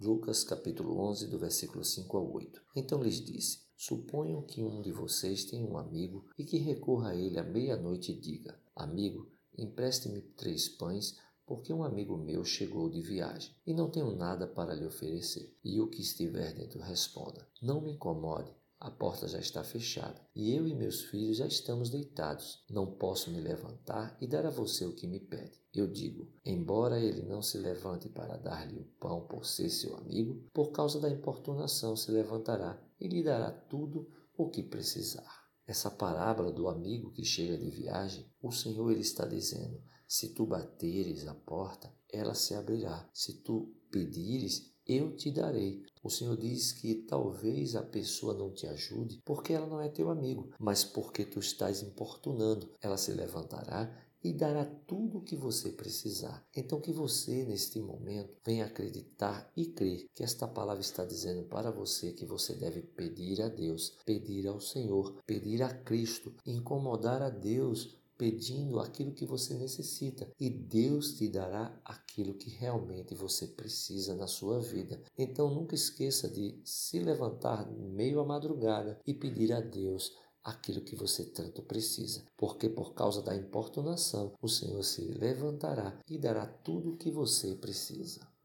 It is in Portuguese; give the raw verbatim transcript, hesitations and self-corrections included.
Lucas capítulo onze, do versículo cinco ao oito. Então lhes disse: Suponham que um de vocês tenha um amigo e que recorra a ele à meia-noite e diga: Amigo, empreste-me três pães, porque um amigo meu chegou de viagem e não tenho nada para lhe oferecer. E o que estiver dentro responda: Não me incomode, a porta já está fechada e eu e meus filhos já estamos deitados. Não posso me levantar e dar a você o que me pede. Eu digo, embora ele não se levante para dar-lhe o pão por ser seu amigo, por causa da importunação se levantará e lhe dará tudo o que precisar. Essa parábola do amigo que chega de viagem, o Senhor ele está dizendo: se tu bateres a porta, ela se abrirá. Se tu pedires, eu te darei. O Senhor diz que talvez a pessoa não te ajude porque ela não é teu amigo, mas porque tu estás importunando. Ela se levantará e dará tudo o que você precisar. Então que você, neste momento, venha acreditar e crer que esta palavra está dizendo para você que você deve pedir a Deus, pedir ao Senhor, pedir a Cristo, incomodar a Deus, pedindo aquilo que você necessita, e Deus te dará aquilo que realmente você precisa na sua vida. Então nunca esqueça de se levantar meio à madrugada e pedir a Deus aquilo que você tanto precisa, porque por causa da importunação o Senhor se levantará e dará tudo o que você precisa.